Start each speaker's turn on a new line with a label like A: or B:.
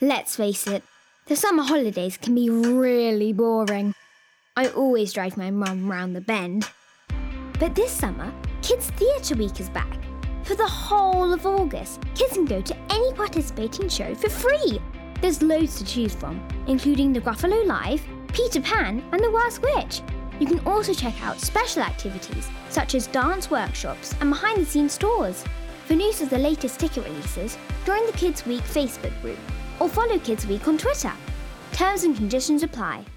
A: Let's face it, the summer holidays can be really boring. I always drive my mum round the bend. But this summer, Kids Theatre Week is back. For the whole of August, kids can go to any participating show for free. There's loads to choose from, including the Gruffalo Live, Peter Pan and the Worst Witch. You can also check out special activities such as dance workshops and behind-the-scenes tours. For news of the latest ticket releases, join the Kids Week Facebook group or follow Kids Week on Twitter. Terms and conditions apply.